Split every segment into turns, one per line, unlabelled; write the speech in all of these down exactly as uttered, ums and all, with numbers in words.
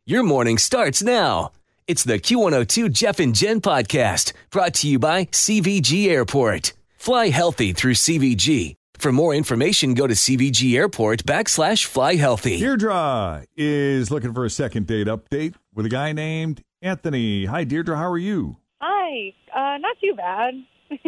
Your morning starts now. It's the Q one oh two Jeff and Jen podcast brought to you by C V G Airport. Fly healthy through C V G. For more information, go to C V G Airport backslash fly healthy.
Deirdre is looking for a second date update with a guy named Anthony. Hi, Deirdre. How are you?
Hi. Uh, not too bad.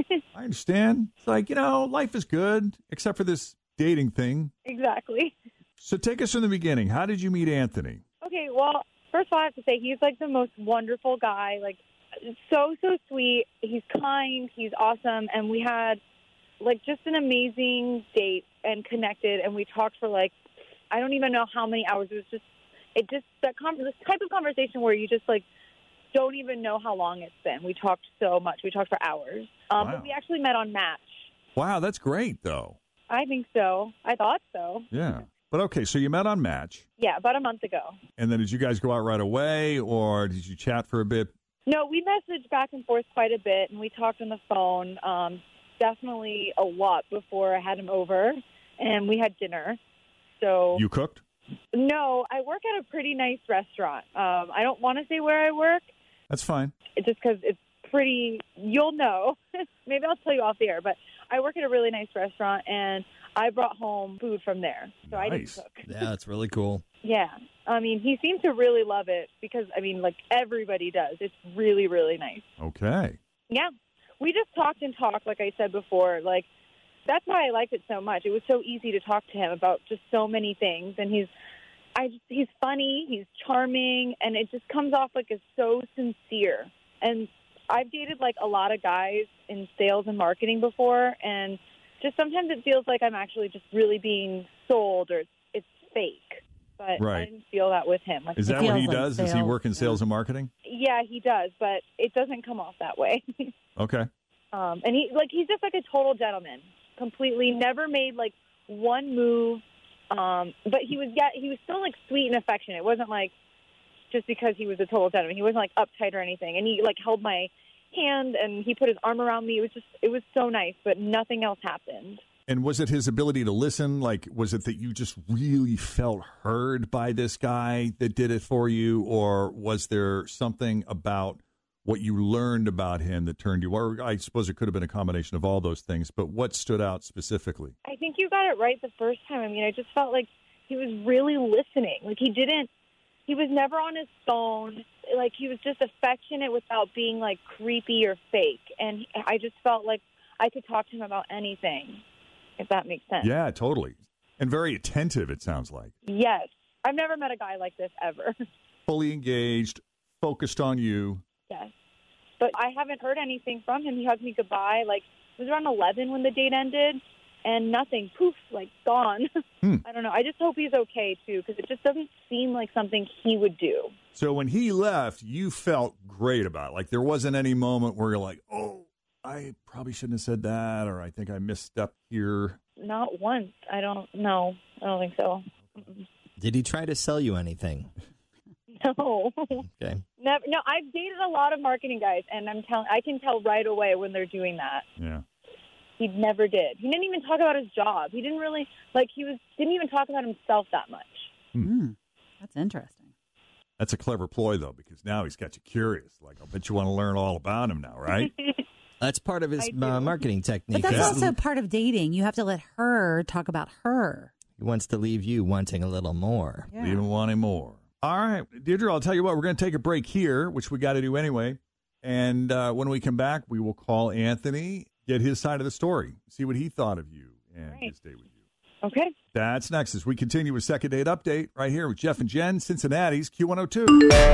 I understand. It's like, you know, life is good, except for this dating thing.
Exactly.
So take us from the beginning. How did you meet Anthony?
Okay, well, first of all, I have to say he's like the most wonderful guy. Like, so, so sweet. He's kind. He's awesome. And we had, like, just an amazing date and connected. And we talked for, like, I don't even know how many hours. It was just, it just, that con- this type of conversation where you just, like, don't even know how long it's been. We talked so much. We talked for hours. Um,
Wow.
But we actually met on Match.
Wow, that's great, though.
I think so. I thought so.
Yeah. But okay, so you met on Match,
Yeah, about a month ago.
and then did you guys go out right away, or did you chat for a bit?
No, we messaged back and forth quite a bit, and we talked on the phone um, definitely a lot before I had him over, and we had dinner. So
You cooked?
no, I work at a pretty nice restaurant. Um, I don't want to say where I work,
That's fine.
just because it's pretty. You'll know. Maybe I'll tell you off the air, but I work at a really nice restaurant, and I brought home food from there, so I didn't
Nice.
cook.
Yeah, that's really cool.
Yeah, I mean, he seemed to really love it because I mean, like everybody does. It's really, really nice.
Okay.
Yeah. We just talked and talked, like I said before. Like, that's why I liked it so much. It was so easy to talk to him about just so many things. And he's I just, he's funny, he's charming, and it just comes off like it's so sincere. And I've dated, like, a lot of guys in sales and marketing before, and just sometimes it feels like I'm actually just really being sold or it's, it's fake. But
Right.
I didn't feel that with him. Like,
Is that
feels
what he
like
does? Does he
sales,
work in sales and marketing?
yeah, he does, but it doesn't come off that way.
Okay.
Um, and he like he's just like a total gentleman, completely never made like one move. Um, but he was yet he was still like sweet and affectionate. It wasn't like just because he was a total gentleman. He wasn't like uptight or anything. And he like held my hand and he put his arm around me. It was just it was so nice, but nothing else happened.
And was it his ability to listen? Like, was it that you just really felt heard by this guy that did it for you? Or was there something about what you learned about him that turned you? Or I suppose it could have been a combination of all those things, but what stood out specifically?
I think you got it right the first time. I mean, I just felt like he was really listening. Like he didn't, he was never on his phone. Like he was just affectionate without being like creepy or fake. And I just felt like I could talk to him about anything, if that makes sense.
Yeah, totally. And very attentive, it sounds like.
Yes. I've never met a guy like this ever.
Fully engaged, focused on you.
Yes. But I haven't heard anything from him. He hugged me goodbye. Like, it was around eleven when the date ended, and nothing. Poof, like, gone.
Hmm.
I don't know. I just hope he's okay, too, because it just doesn't seem like something he would do.
So when he left, you felt great about it. Like there wasn't any moment where you're like, oh, I probably shouldn't have said that, or I think I misstepped here.
Not once. I don't know. I don't think so. Mm-mm.
Did he try to sell you anything?
No.
Okay.
Never. No, I've dated a lot of marketing guys, and I'm telling, I can tell right away when they're doing that.
Yeah.
He never did. He didn't even talk about his job. He didn't really, like, he was didn't even talk about himself that much.
Mm, that's interesting.
That's a clever ploy, though, because now he's got you curious. Like, I'll bet you want to learn all about him now, right?
That's part of his
I do.
uh, marketing technique.
But that's
Yeah.
also part of dating. You have to let her talk about her.
He wants to leave you wanting a little more.
Yeah.
Even wanting more. All right, Deirdre, I'll tell you what, we're going to take a break here, which we got to do anyway. And uh, when we come back, we will call Anthony, get his side of the story, see what he thought of you and
Right.
his date with you.
Okay.
That's next as we continue with Second Date Update right here with Jeff and Jen, Cincinnati's Q one oh two.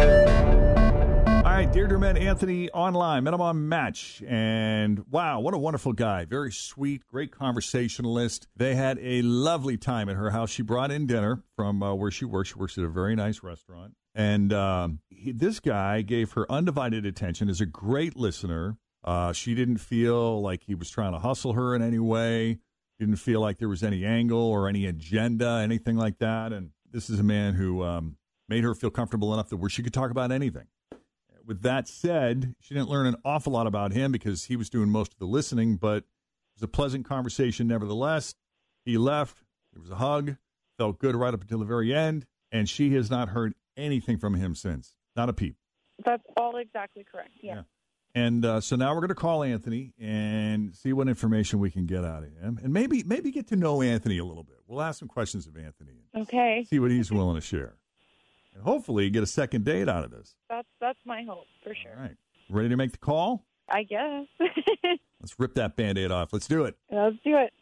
All right, Deirdre met Anthony online, met him on Match, and wow, what a wonderful guy. Very sweet, great conversationalist. They had a lovely time at her house. She brought in dinner from uh, where she works. She works at a very nice restaurant. And um, he, this guy gave her undivided attention, is a great listener. Uh, she didn't feel like he was trying to hustle her in any way. Didn't feel like there was any angle or any agenda, anything like that. And this is a man who um, made her feel comfortable enough that where she could talk about anything. With that said, she didn't learn an awful lot about him because he was doing most of the listening, but it was a pleasant conversation nevertheless. He left. There was a hug. Felt good right up until the very end. And she has not heard anything from him since. Not a peep.
That's all exactly correct. Yeah.
Yeah. And uh, so now we're going to call Anthony and see what information we can get out of him, and maybe maybe get to know Anthony a little bit. We'll ask some questions of Anthony. And
Okay.
see what he's willing to share, and hopefully get a second date out of this.
That's that's my hope for sure.
All right, ready to make the call?
I guess.
Let's rip that Band-Aid off. Let's do it.
Let's do it.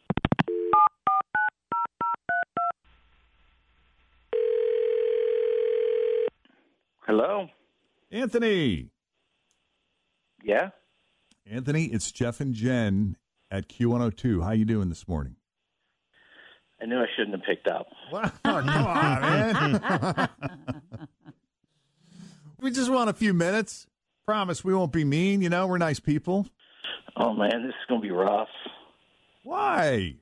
Hello?
Anthony.
Yeah?
Anthony, it's Jeff and Jen at Q one oh two. How you doing this morning?
I knew I shouldn't have picked up.
Wow, come on, man. We just want a few minutes. Promise we won't be mean. You know, we're nice people.
Oh, man, this is going to be rough.
Why?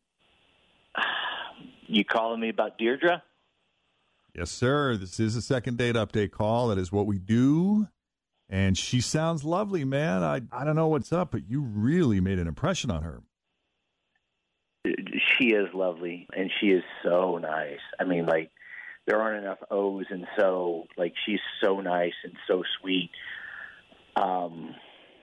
You calling me about Deirdre?
Yes, sir. This is a second date update call. That is what we do. And she sounds lovely, man. I, I don't know what's up, but you really made an impression on her.
She is lovely, and she is so nice. I mean, like, there aren't enough O's, and so, like, she's so nice and so sweet. Um,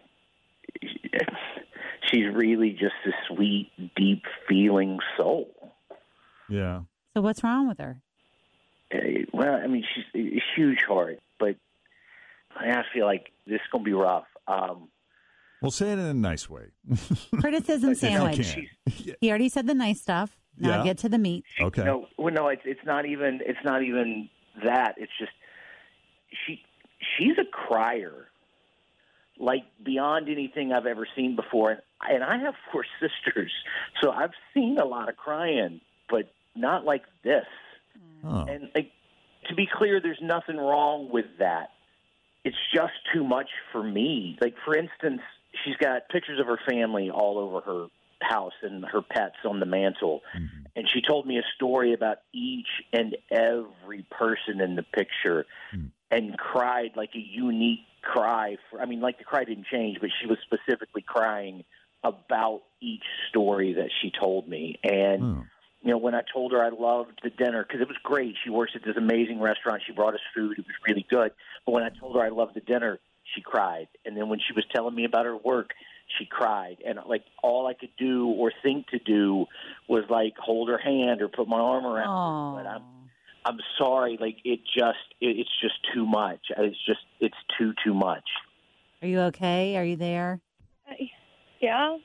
she's really just a sweet, deep-feeling soul.
Yeah.
So what's wrong with her?
Uh, well, I mean, she's a huge heart, but I feel like this is going to be rough. Um,
Well, say it in a nice way.
Criticism
If you
sandwich.
can. Yeah.
He already said the nice stuff. Now
Yeah.
get to the meat.
Okay.
No, well, no, it's it's not even it's not even that. It's just she she's a crier, like beyond anything I've ever seen before. And and I have four sisters, so I've seen a lot of crying, but not like this.
Oh.
And like, to be clear, there's nothing wrong with that. It's just too much for me. Like, for instance, she's got pictures of her family all over her house and her pets on the mantle.
Mm-hmm.
And she told me a story about each and every person in the picture
Mm.
and cried like a unique cry. For, I mean, like the cry didn't change, but she was specifically crying about each story that she told me. And
Oh.
you know, when I told her I loved the dinner, because it was great. She works at this amazing restaurant. She brought us food. It was really good. But when I told her I loved the dinner, she cried. And then when she was telling me about her work, she cried. And, like, all I could do or think to do was, like, hold her hand or put my arm around
Aw.
her. But I'm, I'm sorry. Like, it just, it, it's just too much. It's just, it's too, too much.
Are you okay? Are you there?
I- Yeah.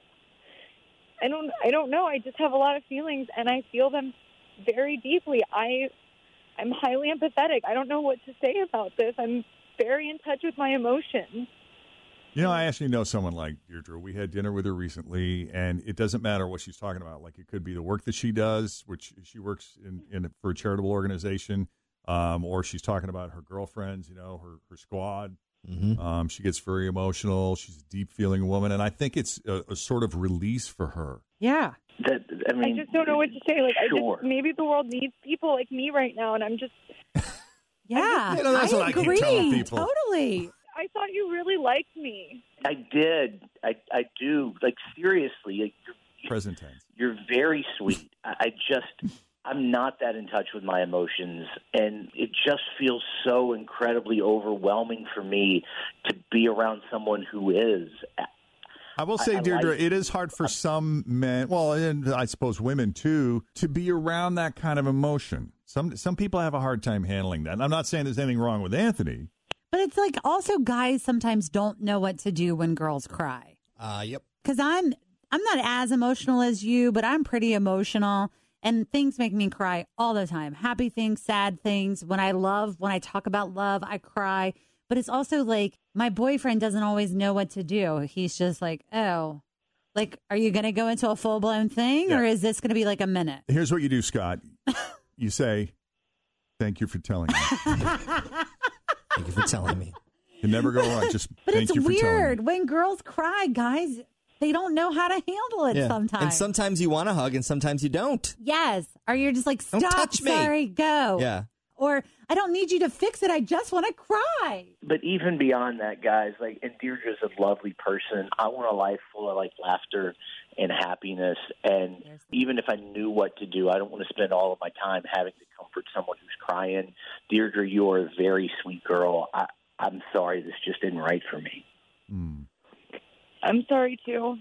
I don't I don't know. I just have a lot of feelings and I feel them very deeply. I I'm highly empathetic. I don't know what to say about this. I'm very in touch with my emotions.
You know, I actually know someone like Deirdre. We had dinner with her recently, and it doesn't matter what she's talking about. Like, it could be the work that she does, which she works in, in for a charitable organization, um, or she's talking about her girlfriends, you know, her, her squad.
Mm-hmm.
Um, she gets very emotional. She's a deep-feeling woman, and I think it's a, a sort of release for her.
Yeah.
That, I mean,
I just don't know what to say. Like
sure.
I just maybe the world needs people like me right now and I'm just
Yeah.
You know, that's
I
what I keep
agree.
telling people.
Totally.
I thought you really liked me.
I did. I, I do. Like, seriously, like,
Present tense.
you're very sweet. I, I just, I'm not that in touch with my emotions, and it just feels so incredibly overwhelming for me to be around someone who is.
I will say,
I
Deirdre,
like-
it is hard for some men, well, and I suppose women too, to be around that kind of emotion. Some some people have a hard time handling that. And I'm not saying there's anything wrong with Anthony.
But it's like also guys sometimes don't know what to do when girls cry.
Uh, yep.
Because I'm I'm not as emotional as you, but I'm pretty emotional, and things make me cry all the time. Happy things, sad things. When I love, when I talk about love, I cry. But it's also like my boyfriend doesn't always know what to do. He's just like, oh, like, are you going to go into a full blown thing,
Yeah.
or is this going to be like a minute?
Here's what you do, Scott. You say, "Thank you for telling me."
Thank you for telling me.
You never go on. Just
But
thank
it's
you for telling
weird
me.
when girls cry, guys. They don't know how to handle it
Yeah.
sometimes.
And sometimes you want to hug and sometimes you don't.
Yes. Or you're just like,
Don't
stop,
touch me.
sorry, go.
Yeah.
Or I don't need you to fix it. I just want to cry.
But even beyond that, guys, like, and Deirdre's a lovely person. I want a life full of, like, laughter and happiness. And even if I knew what to do, I don't want to spend all of my time having to comfort someone who's crying. Deirdre, you are a very sweet girl. I, I'm sorry, this just isn't right for me.
Mm.
I'm sorry, too.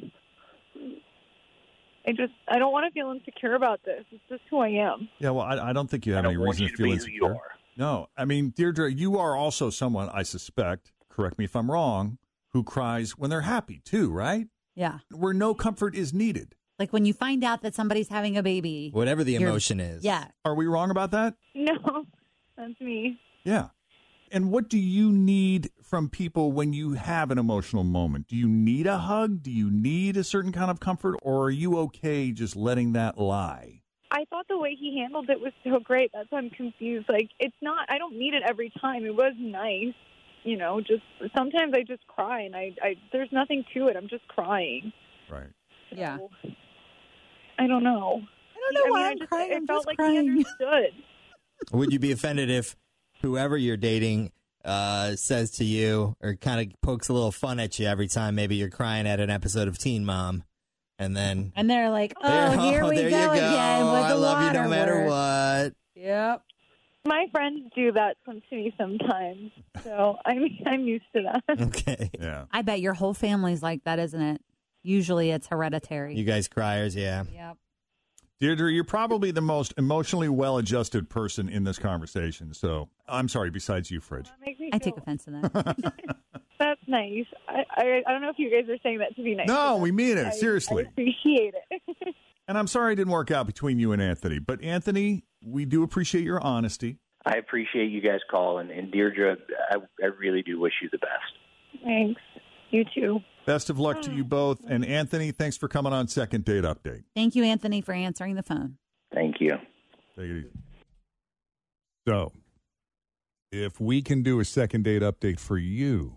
I just, I don't want to feel insecure about this. It's just who I am.
Yeah, well, I, I don't think you have
I
any
don't want
reason
you
to
to
feel
be who
insecure.
you are.
No, I mean, Deirdre, you are also someone, I suspect, correct me if I'm wrong, who cries when they're happy, too, right?
Yeah.
Where no comfort is needed.
Like when you find out that somebody's having a baby.
Whatever the
You're-
emotion is.
Yeah.
Are we wrong about that?
No, that's me.
Yeah. And what do you need from people when you have an emotional moment? Do you need a hug? Do you need a certain kind of comfort? Or are you okay just letting that lie?
I thought the way he handled it was so great. That's why I'm confused. Like, it's not, I don't need it every time. It was nice. You know, just sometimes I just cry and I, I there's nothing to it. I'm just crying.
Right.
Yeah.
So, I don't know.
I don't know
I
why
mean, I
I'm
just,
crying.
It
I'm
felt
just
like
crying.
he understood.
Would you be offended if whoever you're dating uh, says to you or kind of pokes a little fun at you every time maybe you're crying at an episode of Teen Mom, and then
And they're like, oh,
there,
here we
there
go,
you go.
again with
I
the
love you
water
no matter
word.
what.
Yep.
My friends do that some to me sometimes, so I'm I'm used to that.
Okay.
Yeah.
I bet your whole family's like that, isn't it? Usually it's hereditary.
You guys criers, yeah.
Yep.
Deirdre, you're probably the most emotionally well-adjusted person in this conversation. So I'm sorry, besides you, Fridge.
That makes me
I
feel,
take offense to that.
That's nice. I, I I don't know if you guys are saying that to be nice.
No,
but
we mean it.
I-
Seriously.
I appreciate it.
And I'm sorry it didn't work out between you and Anthony. But Anthony, we do appreciate your honesty.
I appreciate you guys calling. And Deirdre, I, I really do wish you the best.
Thanks. You too.
Best of luck to you both. And Anthony, thanks for coming on Second Date Update.
Thank you, Anthony, for answering the phone.
Thank you.
Take it easy. So, if we can do a Second Date Update for you,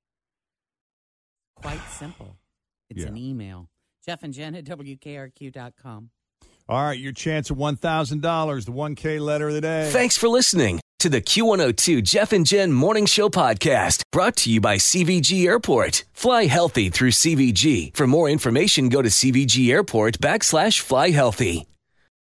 Quite simple. It's
Yeah.
an email. Jeff and Jen at W K R Q dot com.
all right, your chance of one thousand dollars, the one K letter of the day.
Thanks for listening to the Q one oh two Jeff and Jen Morning Show podcast, brought to you by C V G Airport. Fly healthy through C V G. For more information, go to C V G Airport backslash fly healthy.